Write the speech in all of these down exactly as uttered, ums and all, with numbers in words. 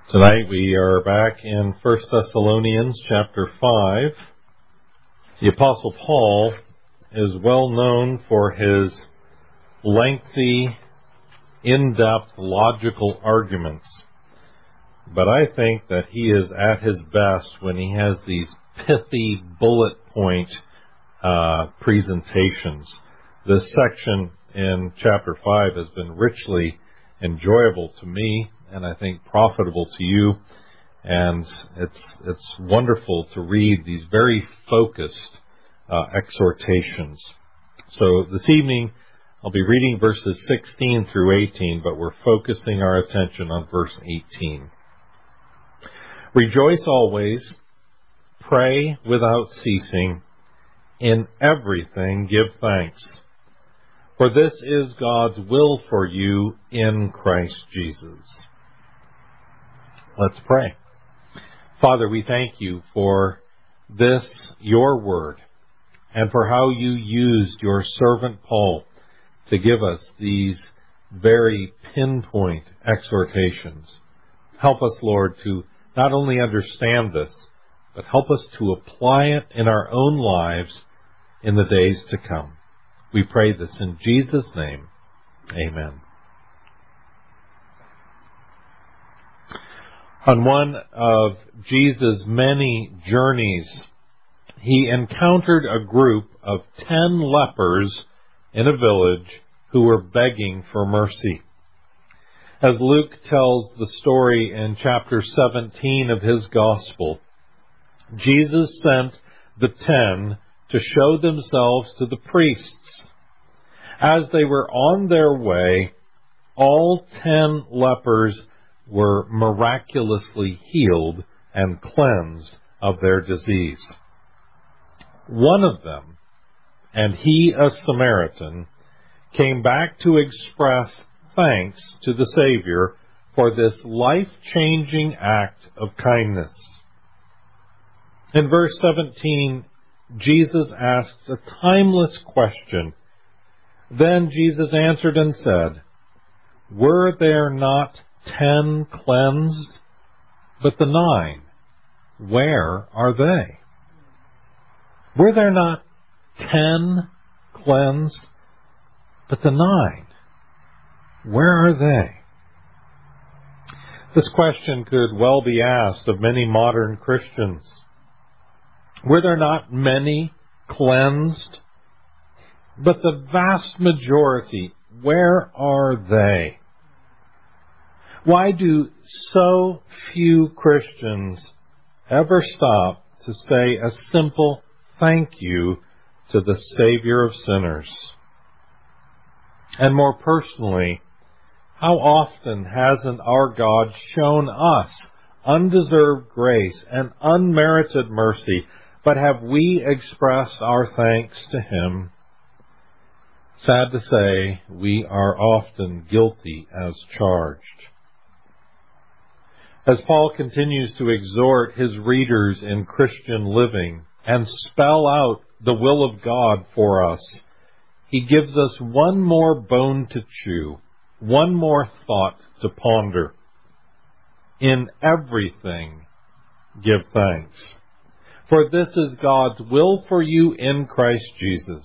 Tonight we are back in First Thessalonians chapter five. The Apostle Paul is well known for his lengthy, in-depth, logical arguments. But I think that he is at his best when he has these pithy, bullet point uh, presentations. This section in chapter five has been richly enjoyable to me, and I think profitable to you. And it's it's wonderful to read these very focused uh, exhortations. So this evening, I'll be reading verses sixteen through eighteen, but we're focusing our attention on verse eighteen. Rejoice always, pray without ceasing, in everything give thanks. For this is God's will for you in Christ Jesus. Let's pray. Father, we thank you for this, your word, and for how you used your servant Paul to give us these very pinpoint exhortations. Help us, Lord, to not only understand this, but help us to apply it in our own lives in the days to come. We pray this in Jesus' name. Amen. On one of Jesus' many journeys, he encountered a group of ten lepers in a village who were begging for mercy. As Luke tells the story in chapter seventeen of his gospel, Jesus sent the ten to show themselves to the priests. As they were on their way, all ten lepers were miraculously healed and cleansed of their disease. One of them, and he a Samaritan, came back to express thanks to the Savior for this life-changing act of kindness. In verse seventeen, Jesus asks a timeless question. Then Jesus answered and said, "Were there not ten cleansed? But the nine, where are they? Were there not ten cleansed? But the nine, where are they?" This question could well be asked of many modern Christians. Were there not many cleansed? But the vast majority, where are they? Why do so few Christians ever stop to say a simple thank you to the Savior of sinners? And more personally, how often hasn't our God shown us undeserved grace and unmerited mercy, but have we expressed our thanks to Him? Sad to say, we are often guilty as charged. As Paul continues to exhort his readers in Christian living and spell out the will of God for us, he gives us one more bone to chew, one more thought to ponder. In everything, give thanks. For this is God's will for you in Christ Jesus.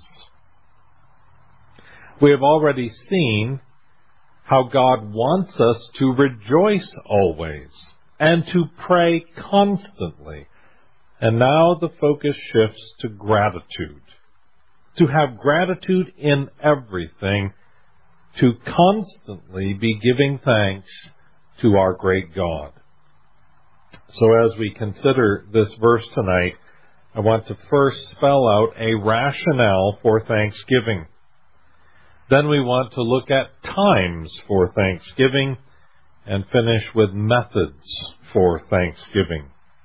We have already seen how God wants us to rejoice always and to pray constantly. And now the focus shifts to gratitude. To have gratitude in everything, to constantly be giving thanks to our great God. So as we consider this verse tonight, I want to first spell out a rationale for thanksgiving. Then we want to look at times for thanksgiving and finish with methods for thanksgiving.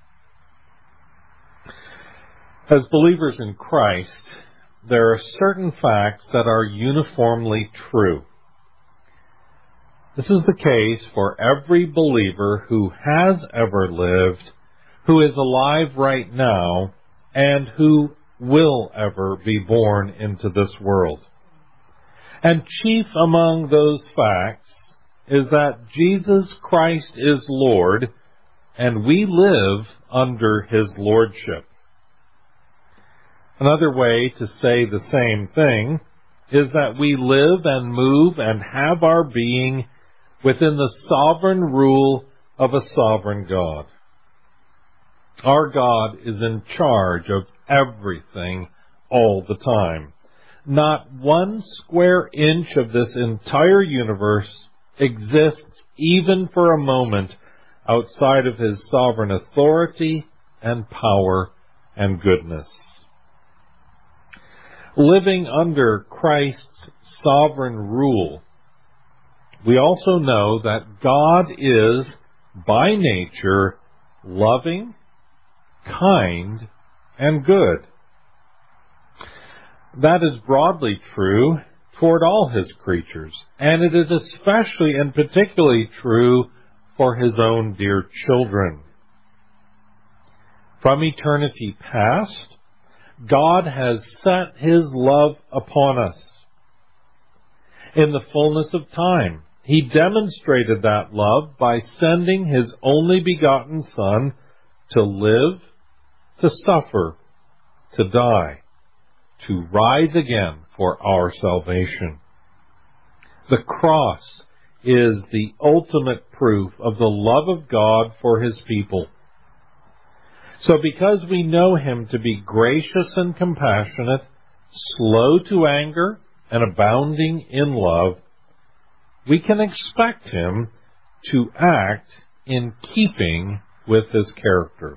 As believers in Christ, there are certain facts that are uniformly true. This is the case for every believer who has ever lived, who is alive right now, and who will ever be born into this world. And chief among those facts is that Jesus Christ is Lord and we live under His lordship. Another way to say the same thing is that we live and move and have our being within the sovereign rule of a sovereign God. Our God is in charge of everything all the time. Not one square inch of this entire universe exists even for a moment outside of His sovereign authority and power and goodness. Living under Christ's sovereign rule, we also know that God is, by nature, loving, kind, and good. That is broadly true toward all His creatures, and it is especially and particularly true for His own dear children. From eternity past, God has set His love upon us. In the fullness of time, He demonstrated that love by sending His only begotten Son to live, to suffer, to die, to rise again for our salvation. The cross is the ultimate proof of the love of God for His people. So because we know Him to be gracious and compassionate, slow to anger, and abounding in love, we can expect Him to act in keeping with His character.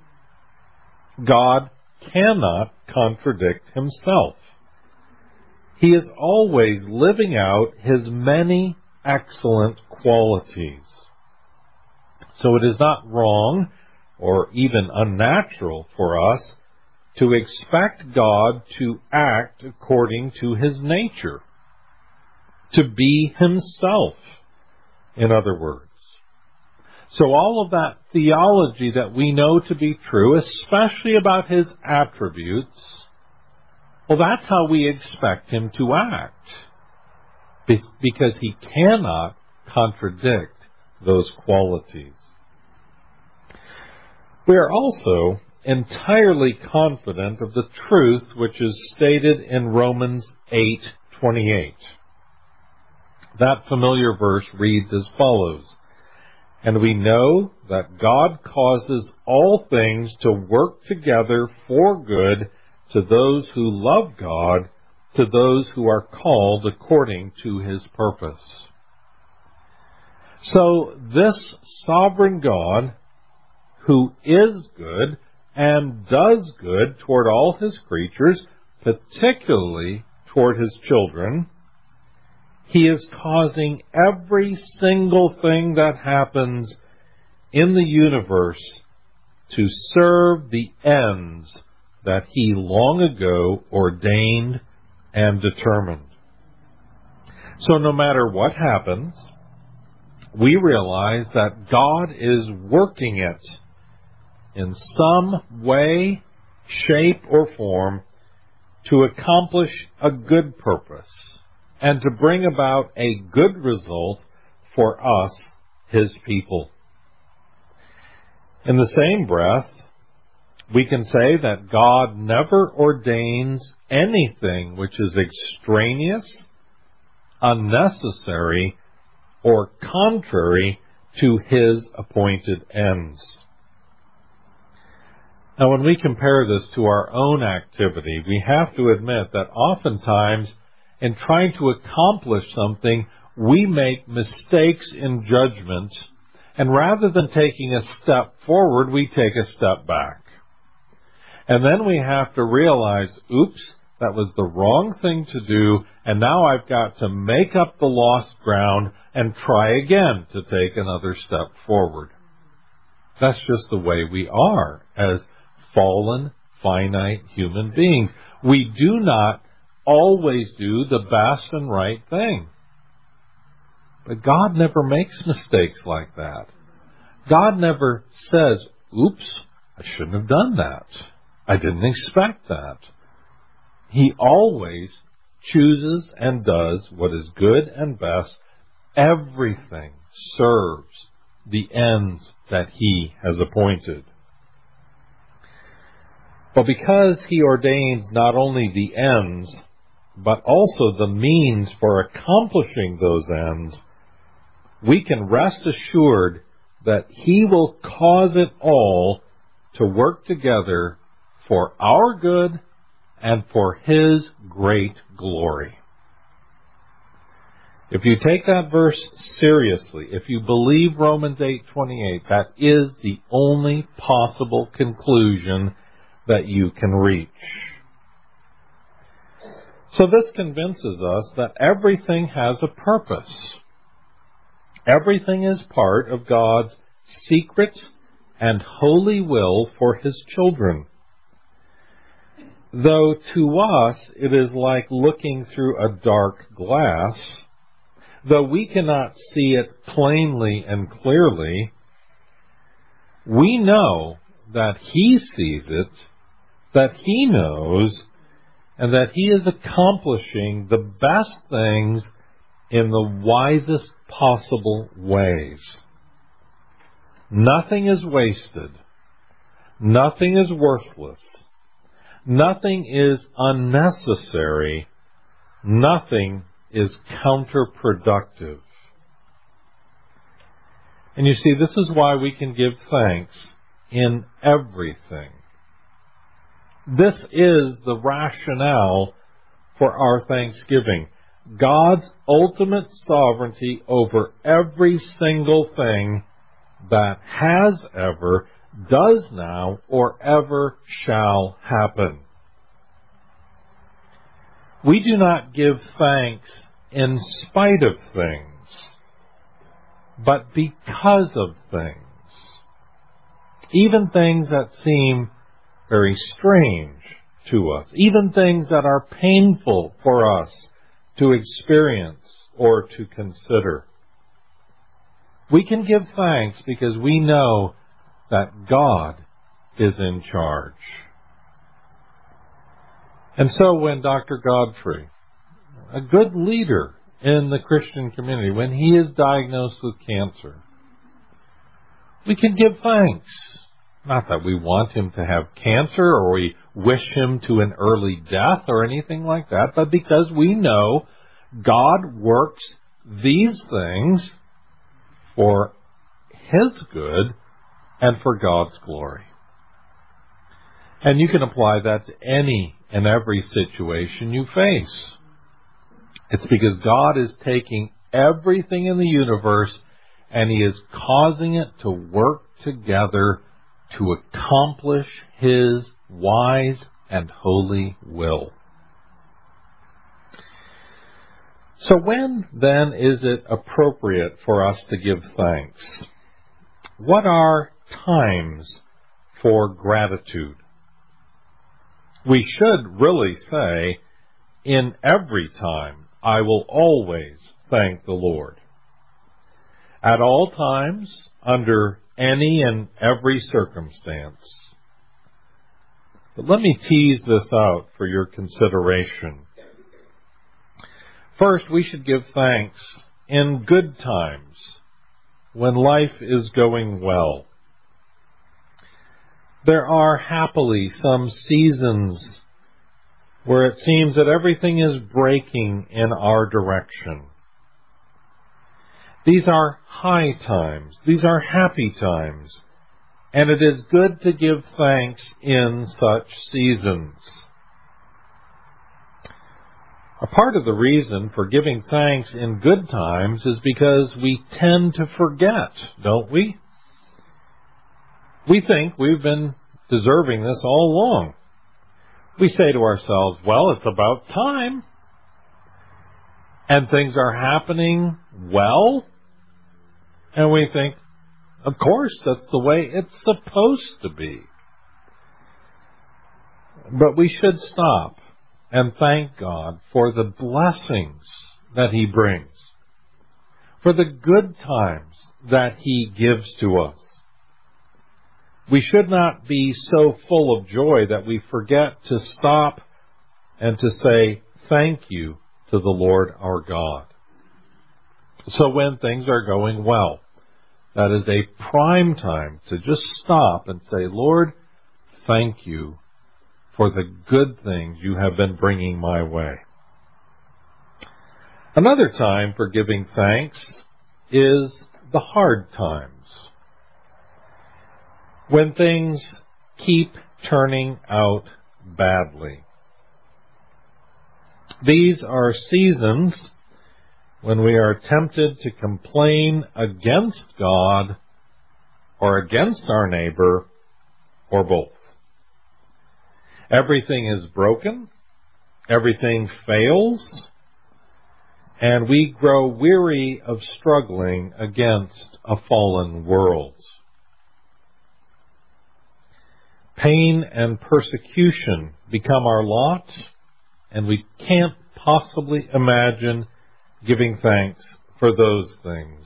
God cannot contradict Himself. He is always living out His many excellent qualities. So it is not wrong or even unnatural for us to expect God to act according to His nature, to be Himself, in other words. So all of that theology that we know to be true, especially about His attributes, well, that's how we expect Him to act, because He cannot contradict those qualities. We are also entirely confident of the truth which is stated in Romans eight twenty-eight. That familiar verse reads as follows: "And we know that God causes all things to work together for good to those who love God, to those who are called according to His purpose." So this sovereign God, who is good and does good toward all His creatures, particularly toward His children, He is causing every single thing that happens in the universe to serve the ends that He long ago ordained and determined. So no matter what happens, we realize that God is working it in some way, shape, or form to accomplish a good purpose and to bring about a good result for us, His people. In the same breath, we can say that God never ordains anything which is extraneous, unnecessary, or contrary to His appointed ends. Now, when we compare this to our own activity, we have to admit that oftentimes in trying to accomplish something, we make mistakes in judgment, and rather than taking a step forward, we take a step back. And then we have to realize, oops, that was the wrong thing to do, and now I've got to make up the lost ground and try again to take another step forward. That's just the way we are as fallen, finite human beings. We do not always do the best and right thing. But God never makes mistakes like that. God never says, oops, I shouldn't have done that. I didn't expect that. He always chooses and does what is good and best. Everything serves the ends that He has appointed. But because He ordains not only the ends, but also the means for accomplishing those ends, we can rest assured that He will cause it all to work together for our good and for His great glory. If you take that verse seriously, if you believe Romans eight twenty-eight, that is the only possible conclusion that you can reach. So this convinces us that everything has a purpose. Everything is part of God's secret and holy will for His children. Though to us it is like looking through a dark glass, though we cannot see it plainly and clearly, we know that He sees it, that He knows, and that He is accomplishing the best things in the wisest possible ways. Nothing is wasted. Nothing is worthless. Nothing is unnecessary. Nothing is counterproductive. And you see, this is why we can give thanks in everything. This is the rationale for our thanksgiving. God's ultimate sovereignty over every single thing that has ever, does now, or ever shall happen. We do not give thanks in spite of things, but because of things. Even things that seem very strange to us, even things that are painful for us to experience or to consider. We can give thanks because we know that God is in charge. And so when Doctor Godfrey, a good leader in the Christian community, when he is diagnosed with cancer, we can give thanks. Not that we want him to have cancer or we wish him to an early death or anything like that, but because we know God works these things for His good and for God's glory. And you can apply that to any and every situation you face. It's because God is taking everything in the universe and He is causing it to work together to accomplish His wise and holy will. So when, then, is it appropriate for us to give thanks? What are times for gratitude? We should really say, in every time, I will always thank the Lord. At all times, under any and every circumstance. But let me tease this out for your consideration. First, we should give thanks in good times, when life is going well. There are happily some seasons where it seems that everything is breaking in our direction. These are high times. These are happy times. And it is good to give thanks in such seasons. A part of the reason for giving thanks in good times is because we tend to forget, don't we? We think we've been deserving this all along. We say to ourselves, well, it's about time. And things are happening well. And we think, of course, that's the way it's supposed to be. But we should stop and thank God for the blessings that He brings, for the good times that He gives to us. We should not be so full of joy that we forget to stop and to say thank you to the Lord our God. So when things are going well, that is a prime time to just stop and say, Lord, thank you for the good things you have been bringing my way. Another time for giving thanks is the hard times, when things keep turning out badly. These are seasons when we are tempted to complain against God or against our neighbor or both. Everything is broken, everything fails, and we grow weary of struggling against a fallen world. Pain and persecution become our lot, and we can't possibly imagine giving thanks for those things.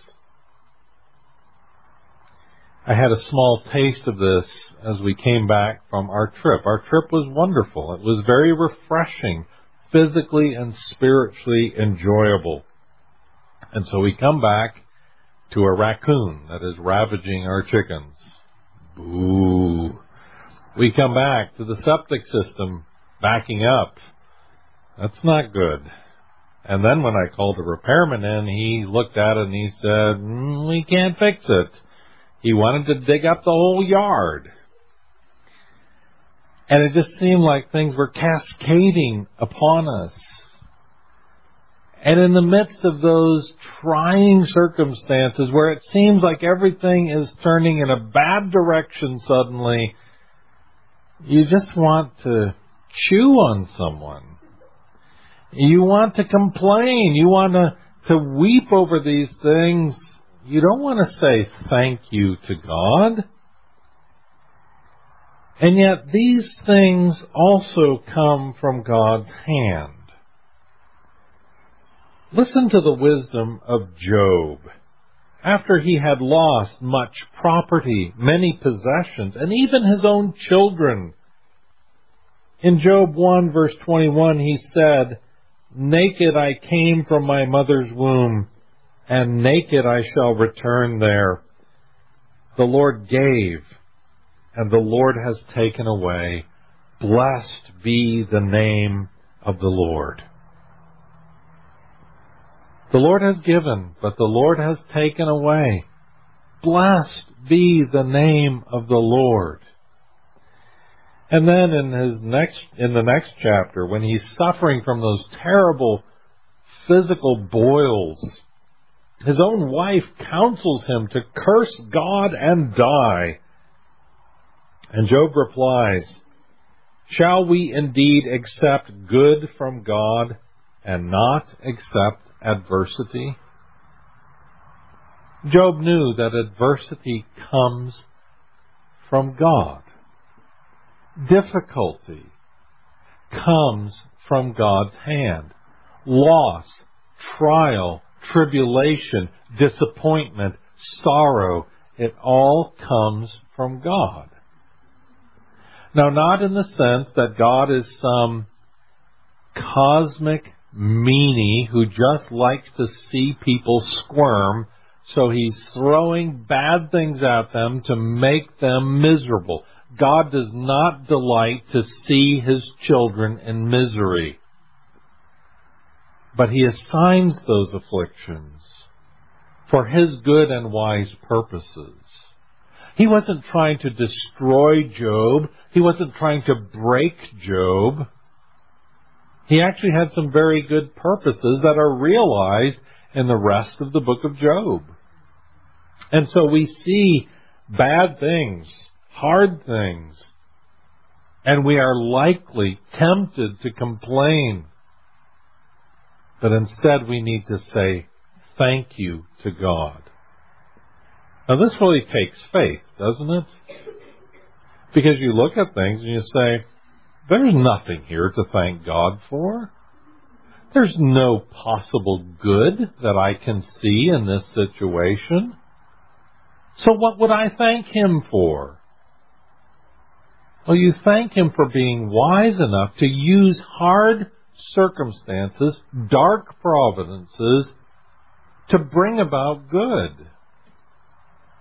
I had a small taste of this as we came back from our trip. Our trip was wonderful. It was very refreshing, physically and spiritually enjoyable. And so we come back to a raccoon that is ravaging our chickens. Boo. We come back to the septic system backing up. That's not good. And then when I called a repairman in, he looked at it and he said, mm, we can't fix it. He wanted to dig up the whole yard. And it just seemed like things were cascading upon us. And in the midst of those trying circumstances where it seems like everything is turning in a bad direction suddenly, you just want to chew on someone. You want to complain. You want to, to weep over these things. You don't want to say thank you to God. And yet these things also come from God's hand. Listen to the wisdom of Job. After he had lost much property, many possessions, and even his own children. In Job one, verse twenty-one, he said, naked I came from my mother's womb, and naked I shall return there. The Lord gave, and the Lord has taken away. Blessed be the name of the Lord. The Lord has given, but the Lord has taken away. Blessed be the name of the Lord. And then in his next, in the next chapter, when he's suffering from those terrible physical boils, his own wife counsels him to curse God and die. And Job replies, shall we indeed accept good from God and not accept adversity? Job knew that adversity comes from God. Difficulty comes from God's hand. Loss, trial, tribulation, disappointment, sorrow, it all comes from God. Now, not in the sense that God is some cosmic meanie who just likes to see people squirm, so he's throwing bad things at them to make them miserable. God does not delight to see his children in misery. But he assigns those afflictions for his good and wise purposes. He wasn't trying to destroy Job. He wasn't trying to break Job. He actually had some very good purposes that are realized in the rest of the book of Job. And so we see bad things, hard things, and we are likely tempted to complain. But instead we need to say thank you to God. Now this really takes faith, doesn't it? Because you look at things and you say, there's nothing here to thank God for. There's no possible good that I can see in this situation. So what would I thank him for? Well, you thank him for being wise enough to use hard circumstances, dark providences, to bring about good.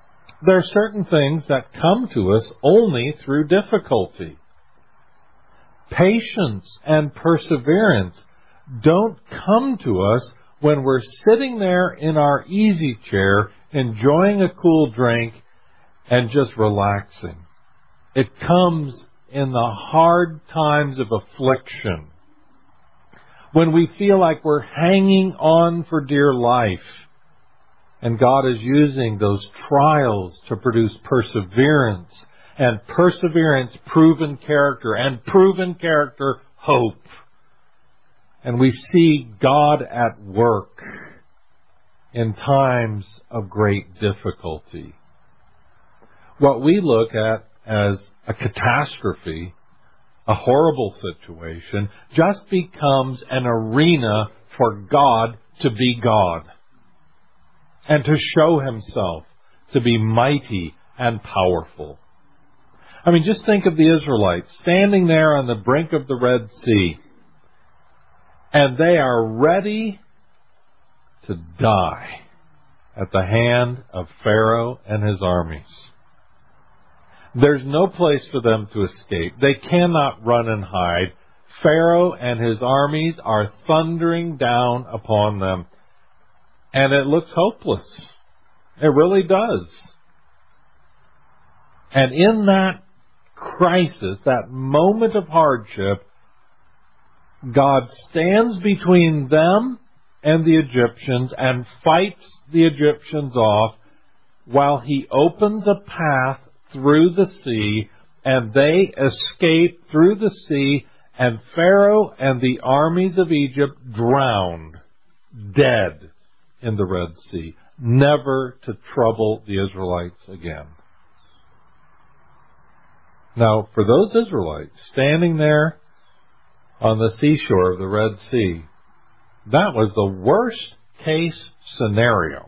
There are certain things that come to us only through difficulty. Patience and perseverance don't come to us when we're sitting there in our easy chair, enjoying a cool drink, and just relaxing. It comes in the hard times of affliction, when we feel like we're hanging on for dear life, and God is using those trials to produce perseverance, and perseverance, proven character, and proven character, hope. And we see God at work in times of great difficulty. What we look at as a catastrophe, a horrible situation, just becomes an arena for God to be God and to show Himself to be mighty and powerful. I mean, just think of the Israelites standing there on the brink of the Red Sea, and they are ready to die at the hand of Pharaoh and his armies. There's no place for them to escape. They cannot run and hide. Pharaoh and his armies are thundering down upon them, and it looks hopeless. It really does. And in that crisis, that moment of hardship, God stands between them and the Egyptians and fights the Egyptians off while He opens a path through the sea, and they escape through the sea, and Pharaoh and the armies of Egypt drowned, dead in the Red Sea, never to trouble the Israelites again. Now, for those Israelites standing there on the seashore of the Red Sea, that was the worst case scenario.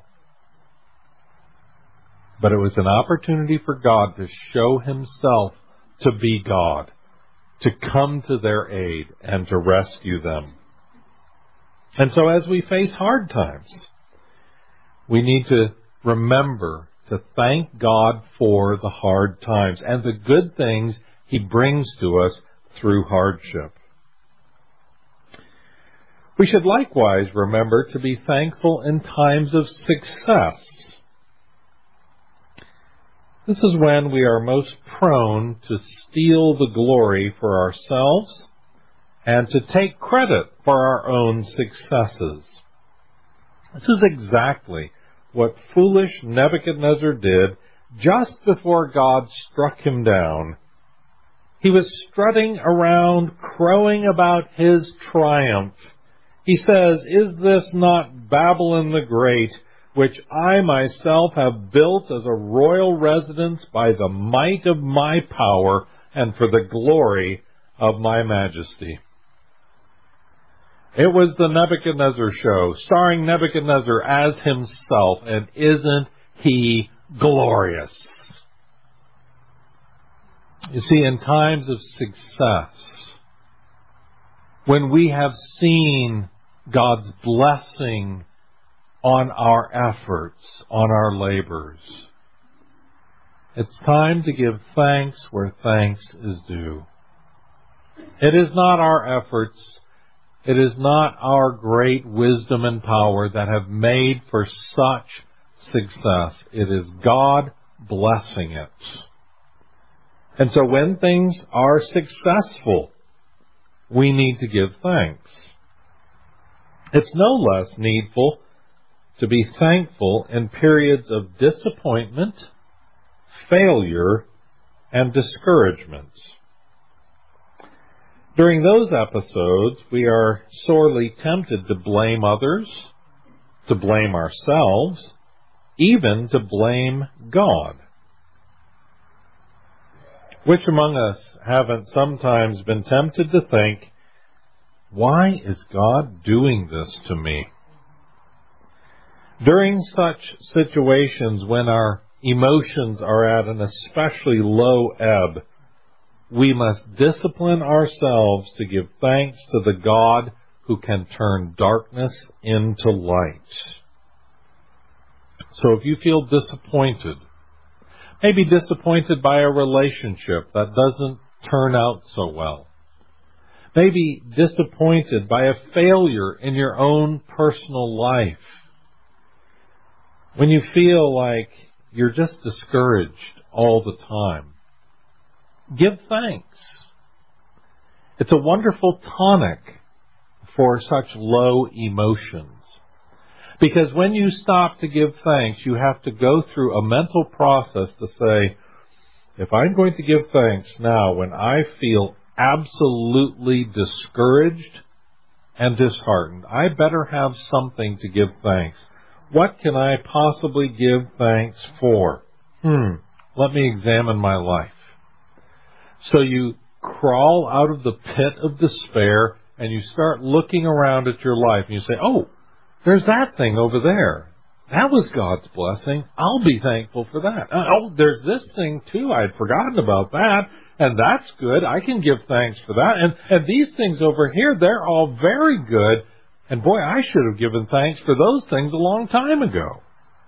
But it was an opportunity for God to show Himself to be God, to come to their aid and to rescue them. And so as we face hard times, we need to remember to thank God for the hard times and the good things He brings to us through hardship. We should likewise remember to be thankful in times of success. This is when we are most prone to steal the glory for ourselves and to take credit for our own successes. This is exactly what foolish Nebuchadnezzar did just before God struck him down. He was strutting around, crowing about his triumph. He says, "Is this not Babylon the Great, which I myself have built as a royal residence by the might of my power and for the glory of my majesty?" It was the Nebuchadnezzar show, starring Nebuchadnezzar as himself, and isn't he glorious? You see, in times of success, when we have seen God's blessing on our efforts, on our labors, it's time to give thanks where thanks is due. It is not our efforts, it is not our great wisdom and power that have made for such success. It is God blessing it. And so when things are successful, we need to give thanks. It's no less needful to be thankful in periods of disappointment, failure, and discouragement. During those episodes, we are sorely tempted to blame others, to blame ourselves, even to blame God. Which among us haven't sometimes been tempted to think, why is God doing this to me? During such situations when our emotions are at an especially low ebb, we must discipline ourselves to give thanks to the God who can turn darkness into light. So if you feel disappointed, Maybe disappointed by a relationship that doesn't turn out so well. Maybe disappointed by a failure in your own personal life. When you feel like you're just discouraged all the time, give thanks. It's a wonderful tonic for such low emotions. Because when you stop to give thanks, you have to go through a mental process to say, if I'm going to give thanks now when I feel absolutely discouraged and disheartened, I better have something to give thanks. What can I possibly give thanks for? Hmm, let me examine my life. So you crawl out of the pit of despair and you start looking around at your life and you say, oh, there's that thing over there. That was God's blessing. I'll be thankful for that. Oh, there's this thing too. I'd forgotten about that. And that's good. I can give thanks for that. And, and these things over here, they're all very good. And boy, I should have given thanks for those things a long time ago.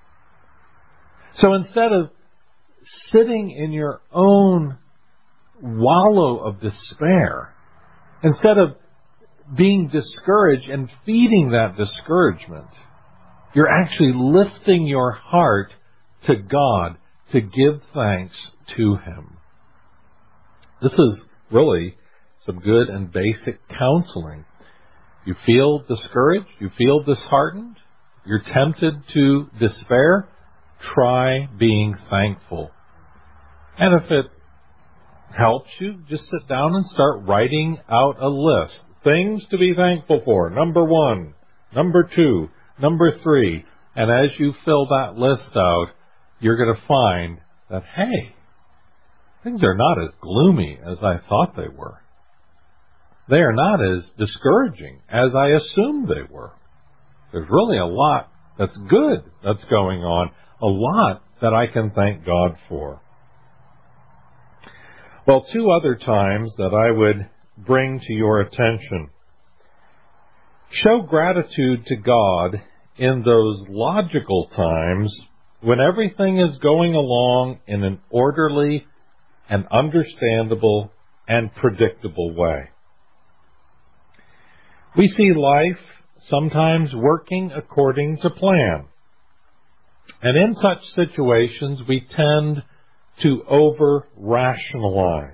So instead of sitting in your own wallow of despair, instead of being discouraged and feeding that discouragement, you're actually lifting your heart to God to give thanks to Him. This is really some good and basic counseling. You feel discouraged, you feel disheartened, you're tempted to despair, try being thankful. And if it helps you, just sit down and start writing out a list. Things to be thankful for. Number one, number two, number three. And as you fill that list out, you're going to find that, hey, things are not as gloomy as I thought they were. They are not as discouraging as I assumed they were. There's really a lot that's good that's going on, a lot that I can thank God for. Well, two other times that I would bring to your attention. Show gratitude to God in those logical times when everything is going along in an orderly and understandable and predictable way. We see life sometimes working according to plan. And in such situations, we tend to over-rationalize.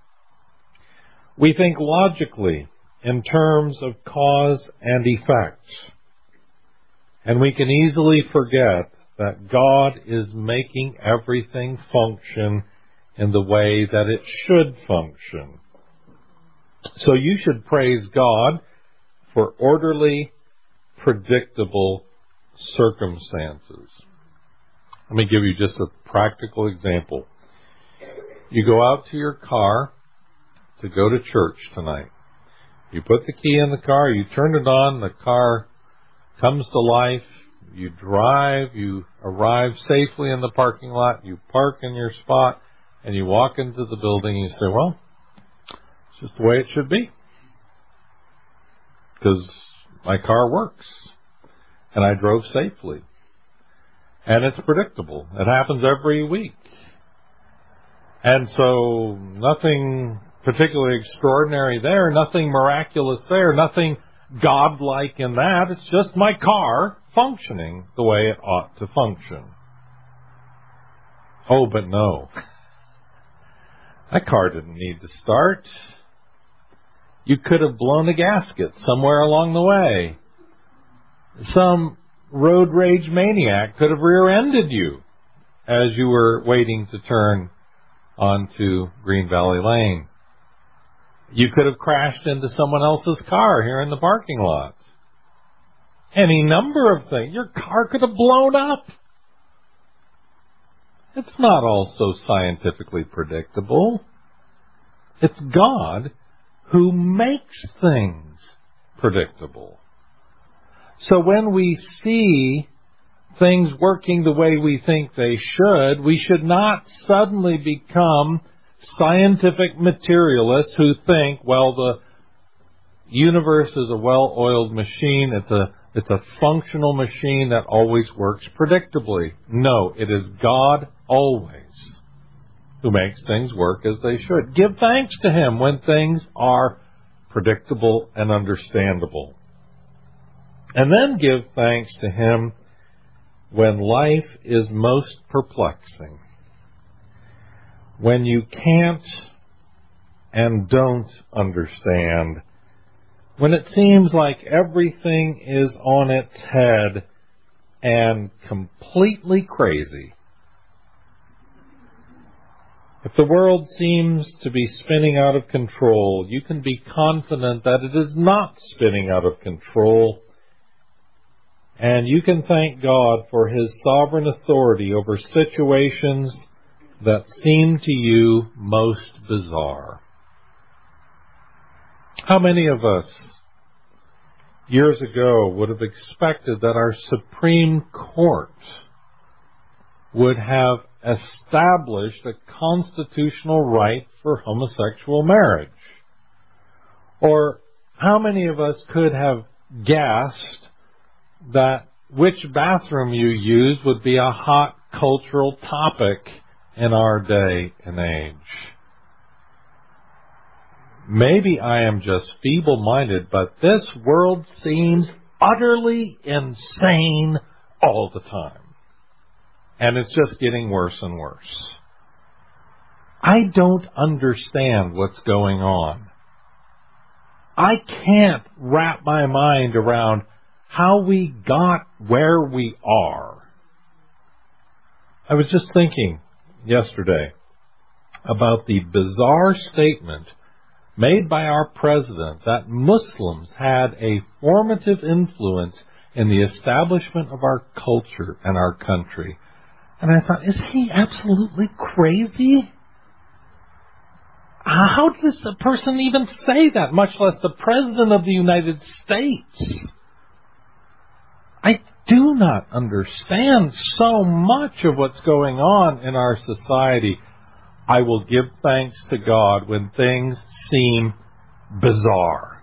We think logically in terms of cause and effect. And we can easily forget that God is making everything function in the way that it should function. So you should praise God for orderly, predictable circumstances. Let me give you just a practical example. You go out to your car to go to church tonight. You put the key in the car, you turn it on, the car comes to life, you drive, you arrive safely in the parking lot, you park in your spot, and you walk into the building and you say, well, it's just the way it should be. Because my car works, and I drove safely. And it's predictable. It happens every week. And so nothing particularly extraordinary there, nothing miraculous there, nothing godlike in that. It's just my car functioning the way it ought to function. Oh, but no. That car didn't need to start. You could have blown a gasket somewhere along the way. Some road rage maniac could have rear-ended you as you were waiting to turn onto Green Valley Lane. You could have crashed into someone else's car here in the parking lot. Any number of things. Your car could have blown up. It's not all so scientifically predictable. It's God who makes things predictable. So when we see things working the way we think they should, we should not suddenly become scientific materialists who think, well, the universe is a well-oiled machine. It's a it's a functional machine that always works predictably. No, it is God always who makes things work as they should. Give thanks to Him when things are predictable and understandable. And then give thanks to Him when life is most perplexing, when you can't and don't understand, when it seems like everything is on its head and completely crazy. If the world seems to be spinning out of control, you can be confident that it is not spinning out of control. And you can thank God for His sovereign authority over situations that seem to you most bizarre. How many of us years ago would have expected that our Supreme Court would have established a constitutional right for homosexual marriage? Or how many of us could have guessed that which bathroom you use would be a hot cultural topic in our day and age? Maybe I am just feeble-minded, but this world seems utterly insane all the time. And it's just getting worse and worse. I don't understand what's going on. I can't wrap my mind around how we got where we are. I was just thinking yesterday about the bizarre statement made by our president that Muslims had a formative influence in the establishment of our culture and our country. And I thought, is he absolutely crazy? How does a person even say that, much less the President of the United States? I do not understand so much of what's going on in our society. I will give thanks to God when things seem bizarre,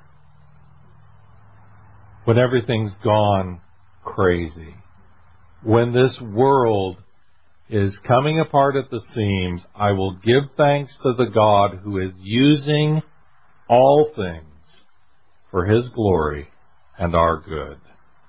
when everything's gone crazy, when this world is coming apart at the seams. I will give thanks to the God who is using all things for His glory and our good.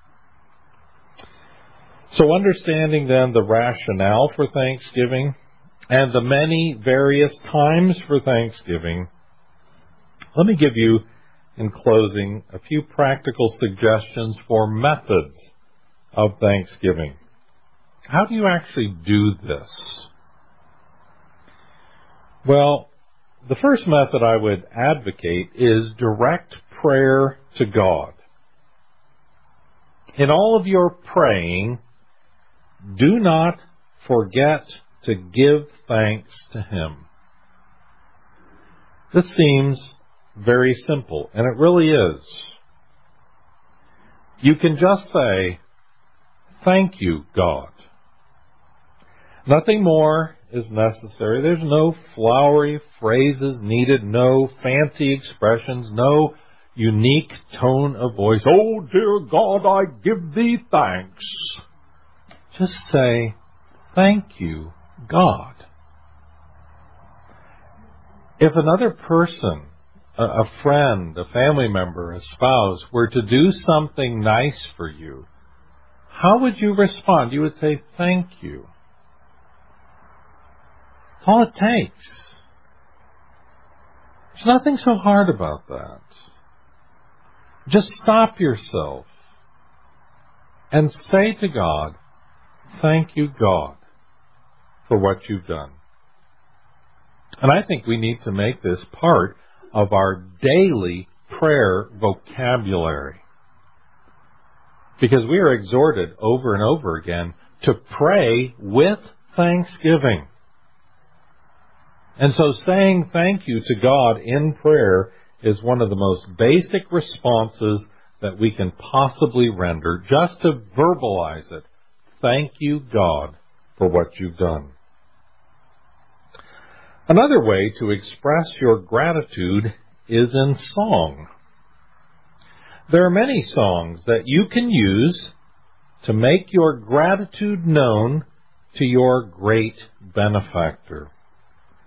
So understanding then the rationale for Thanksgiving and the many various times for Thanksgiving, let me give you, in closing, a few practical suggestions for methods of Thanksgiving. How do you actually do this? Well, the first method I would advocate is direct prayer to God. In all of your praying, do not forget to give thanks to Him. This seems very simple, and it really is. You can just say, "Thank you, God." Nothing more is necessary. There's no flowery phrases needed, no fancy expressions, no unique tone of voice. "Oh, dear God, I give thee thanks." Just say, "Thank you, God." If another person, a, a friend, a family member, a spouse, were to do something nice for you, how would you respond? You would say, "Thank you." That's all it takes. There's nothing so hard about that. Just stop yourself and say to God, "Thank you, God, for what you've done." And I think we need to make this part of our daily prayer vocabulary, because we are exhorted over and over again to pray with thanksgiving. And so saying thank you to God in prayer is one of the most basic responses that we can possibly render, just to verbalize it. Thank you, God, for what you've done. Another way to express your gratitude is in song. There are many songs that you can use to make your gratitude known to your great benefactor.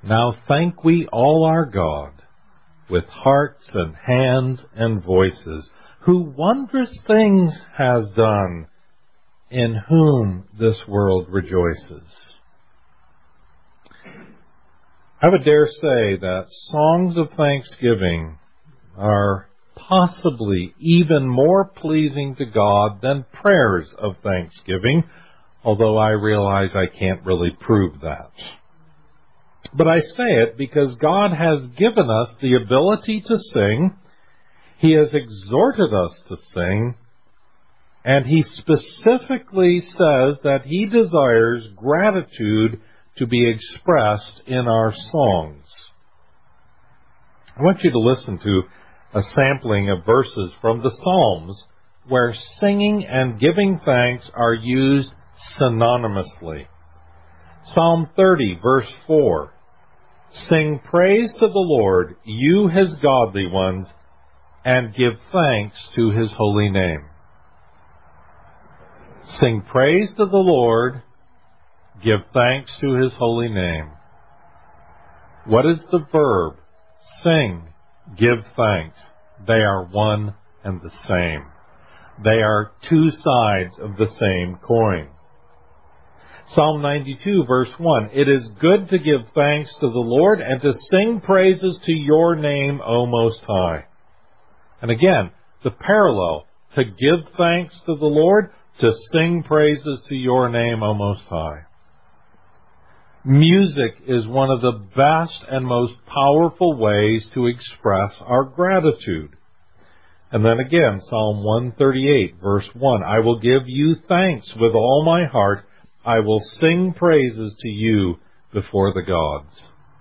Now thank we all our God, with hearts and hands and voices, who wondrous things has done, in whom this world rejoices. I would dare say that songs of thanksgiving are possibly even more pleasing to God than prayers of thanksgiving, although I realize I can't really prove that. But I say it because God has given us the ability to sing, He has exhorted us to sing, and He specifically says that He desires gratitude to be expressed in our songs. I want you to listen to a sampling of verses from the Psalms where singing and giving thanks are used synonymously. Psalm thirty, verse four. Sing praise to the Lord, you His godly ones, and give thanks to His holy name. Sing praise to the Lord, give thanks to His holy name. What is the verb? Sing, give thanks. They are one and the same. They are two sides of the same coin. Psalm ninety-two, verse one, it is good to give thanks to the Lord and to sing praises to your name, O Most High. And again, the parallel, to give thanks to the Lord, to sing praises to your name, O Most High. Music is one of the best and most powerful ways to express our gratitude. And then again, Psalm one thirty-eight, verse one, I will give you thanks with all my heart. I will sing praises to you before the gods.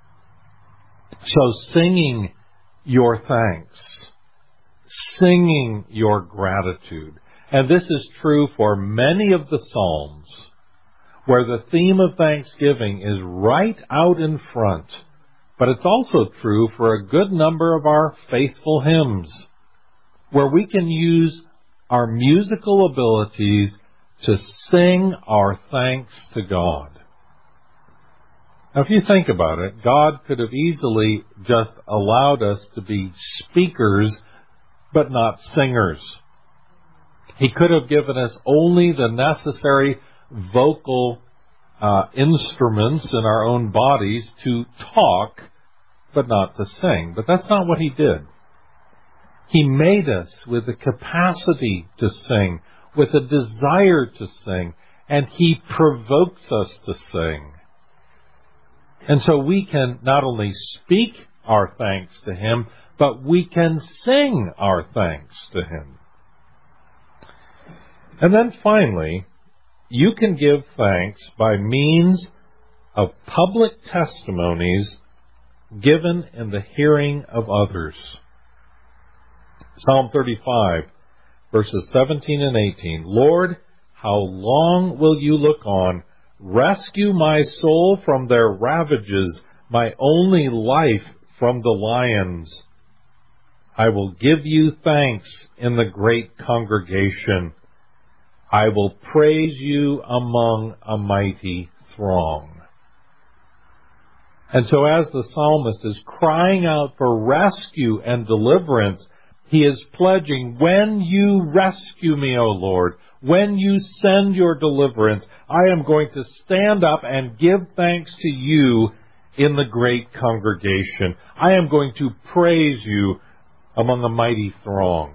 So singing your thanks, singing your gratitude. And this is true for many of the Psalms, where the theme of thanksgiving is right out in front. But it's also true for a good number of our faithful hymns, where we can use our musical abilities to sing our thanks to God. Now, if you think about it, God could have easily just allowed us to be speakers, but not singers. He could have given us only the necessary vocal uh, instruments in our own bodies to talk, but not to sing. But that's not what He did. He made us with the capacity to sing, with a desire to sing, and He provokes us to sing. And so we can not only speak our thanks to Him, but we can sing our thanks to Him. And then finally, you can give thanks by means of public testimonies given in the hearing of others. Psalm thirty-five, verses seventeen and eighteen. Lord, how long will you look on? Rescue my soul from their ravages, my only life from the lions. I will give you thanks in the great congregation. I will praise you among a mighty throng. And so as the psalmist is crying out for rescue and deliverance, he is pledging, when you rescue me, O Lord, when you send your deliverance, I am going to stand up and give thanks to you in the great congregation. I am going to praise you among a mighty throng.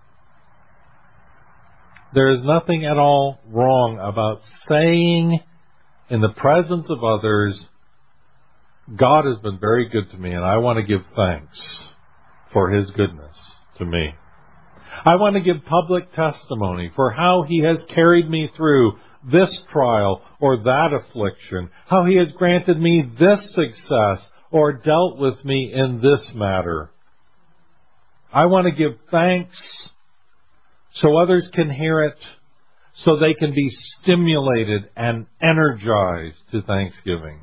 There is nothing at all wrong about saying in the presence of others, God has been very good to me, and I want to give thanks for His goodness to me. I want to give public testimony for how He has carried me through this trial or that affliction, how He has granted me this success or dealt with me in this matter. I want to give thanks so others can hear it, so they can be stimulated and energized to thanksgiving.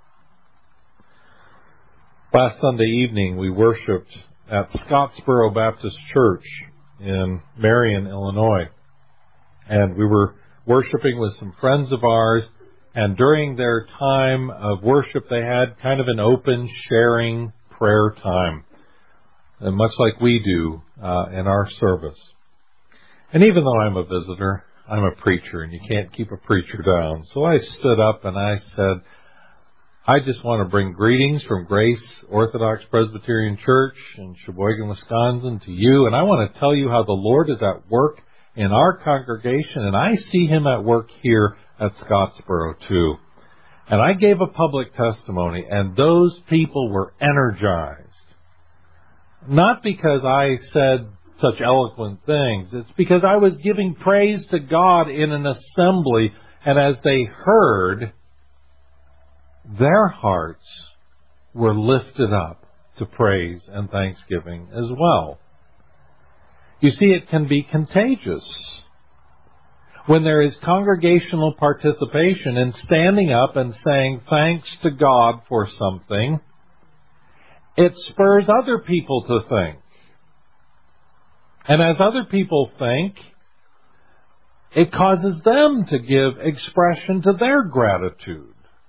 Last Sunday evening, we worshiped at Scottsboro Baptist Church in Marion, Illinois. And we were worshiping with some friends of ours, And during their time of worship, they had kind of an open, sharing prayer time, and much like we do uh, in our service. And even though I'm a visitor, I'm a preacher, and you can't keep a preacher down. So I stood up and I said, I just want to bring greetings from Grace Orthodox Presbyterian Church in Sheboygan, Wisconsin to you. And I want to tell you how the Lord is at work in our congregation, and I see Him at work here at Scottsboro too. And I gave a public testimony, and those people were energized. Not because I said such eloquent things. It's because I was giving praise to God in an assembly, and as they heard, their hearts were lifted up to praise and thanksgiving as well. You see, it can be contagious. When there is congregational participation in standing up and saying thanks to God for something, it spurs other people to think. And as other people think, it causes them to give expression to their gratitude.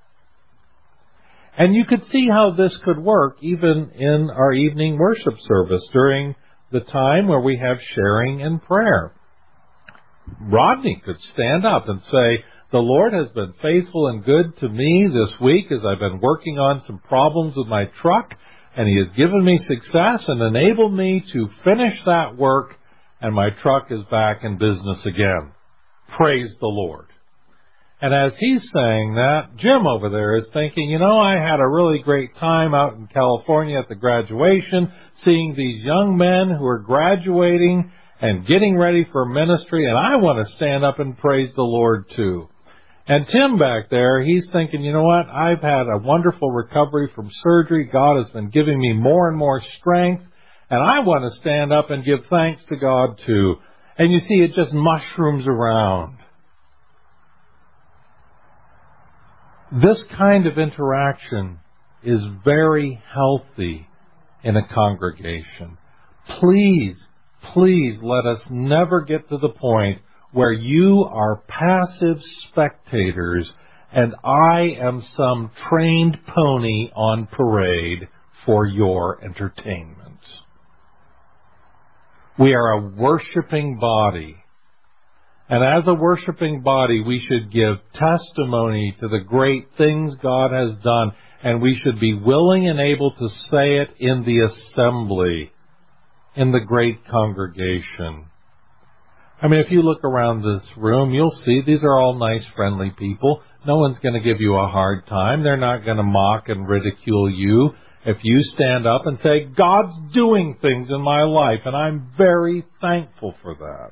And you could see how this could work even in our evening worship service during the time where we have sharing and prayer. Rodney could stand up and say, the Lord has been faithful and good to me this week as I've been working on some problems with my truck, and He has given me success and enabled me to finish that work, and my truck is back in business again. Praise the Lord. And as he's saying that, Jim over there is thinking, you know, I had a really great time out in California at the graduation, seeing these young men who are graduating and getting ready for ministry, and I want to stand up and praise the Lord too. And Tim back there, he's thinking, you know what, I've had a wonderful recovery from surgery. God has been giving me more and more strength, and I want to stand up and give thanks to God too. And you see, it just mushrooms around. This kind of interaction is very healthy in a congregation. Please, please let us never get to the point where you are passive spectators and I am some trained pony on parade for your entertainment. We are a worshiping body. And as a worshiping body, we should give testimony to the great things God has done, and we should be willing and able to say it in the assembly, in the great congregation. I mean, if you look around this room, you'll see these are all nice, friendly people. No one's going to give you a hard time. They're not going to mock and ridicule you if you stand up and say, God's doing things in my life, and I'm very thankful for that.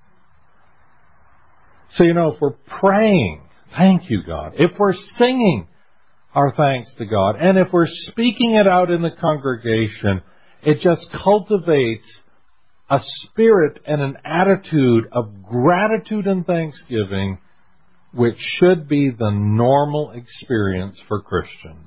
So, you know, if we're praying, thank you, God. If we're singing our thanks to God, and if we're speaking it out in the congregation, it just cultivates a spirit and an attitude of gratitude and thanksgiving, which should be the normal experience for Christians.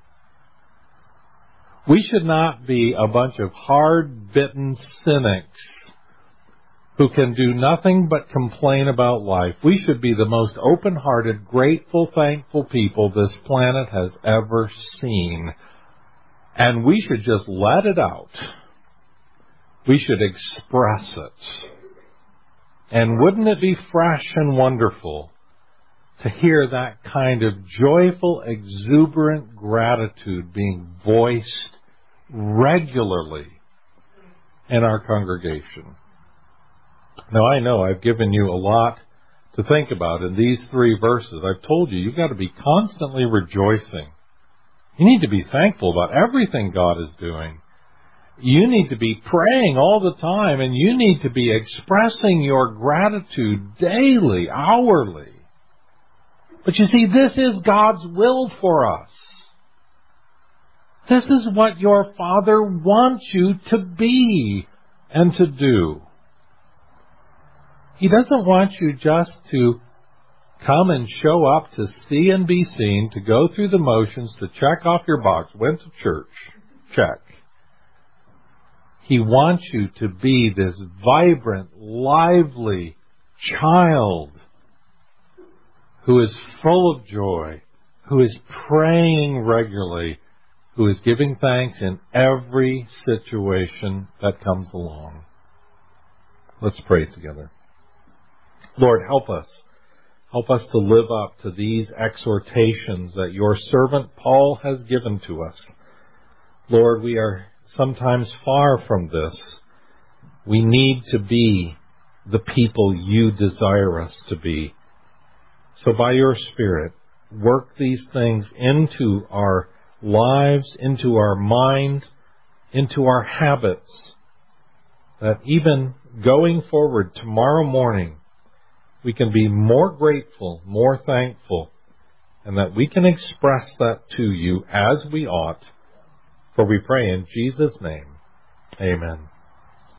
We should not be a bunch of hard-bitten cynics who can do nothing but complain about life. We should be the most open-hearted, grateful, thankful people this planet has ever seen. And we should just let it out. We should express it. And wouldn't it be fresh and wonderful to hear that kind of joyful, exuberant gratitude being voiced regularly in our congregation? Now, I know I've given you a lot to think about in these three verses. I've told you, you've got to be constantly rejoicing. You need to be thankful about everything God is doing. You need to be praying all the time, and you need to be expressing your gratitude daily, hourly. But you see, this is God's will for us. This is what your Father wants you to be and to do. He doesn't want you just to come and show up to see and be seen, to go through the motions, to check off your box. Went to church. Check. He wants you to be this vibrant, lively child who is full of joy, who is praying regularly, who is giving thanks in every situation that comes along. Let's pray together. Lord, help us. Help us to live up to these exhortations that your servant Paul has given to us. Lord, we are sometimes far from this. We need to be the people you desire us to be. So by your Spirit, work these things into our lives, into our minds, into our habits, that even going forward tomorrow morning, we can be more grateful, more thankful, and that we can express that to you as we ought. For we pray in Jesus' name. Amen.